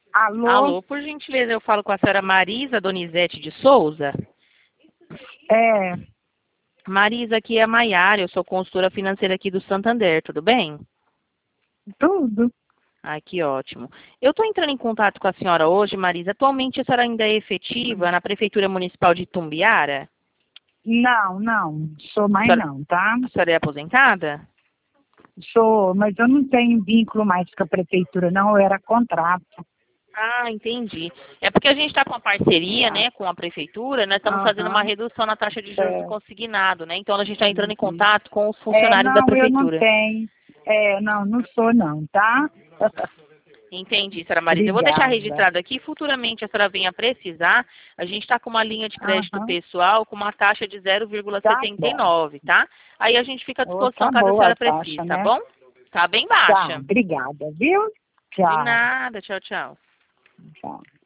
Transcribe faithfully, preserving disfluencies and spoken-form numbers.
Alô? Alô, por gentileza, eu falo com a senhora Marisa Donizete de Souza. É, Marisa, aqui é a Maiara, eu sou consultora financeira aqui do Santander, tudo bem? tudo. Ah, que ótimo. Eu estou entrando em contato com a senhora hoje, Marisa. Atualmente a senhora ainda é efetiva na Prefeitura Municipal de Itumbiara? Não, não, sou A mais senhora, não, tá? a senhora é aposentada? Sou, mas eu não tenho vínculo mais com a prefeitura, não, eu era contrato. Ah, entendi. É porque a gente está com uma parceria, Tá. né, com a prefeitura, nós estamos fazendo uma Aham, redução na taxa de juros do é, consignado, né? Então a gente está entrando em uhum. contato com os É, funcionários da não, eu não prefeitura. tenho. É, não, não sou não, tá? Entendi, senhora Marisa. Eu vou deixar Obrigada. registrado aqui. Futuramente a senhora venha precisar. A gente está com uma linha de crédito Aham, pessoal com uma taxa de zero vírgula tá setenta e bom. nove, tá? Aí a gente fica à Ô, disposição tá caso a boa a senhora precise, taxa, tá né? bom? Tá bem Tá, baixa. obrigada, viu? De Tchau, nada. Tchau, tchau. tchau.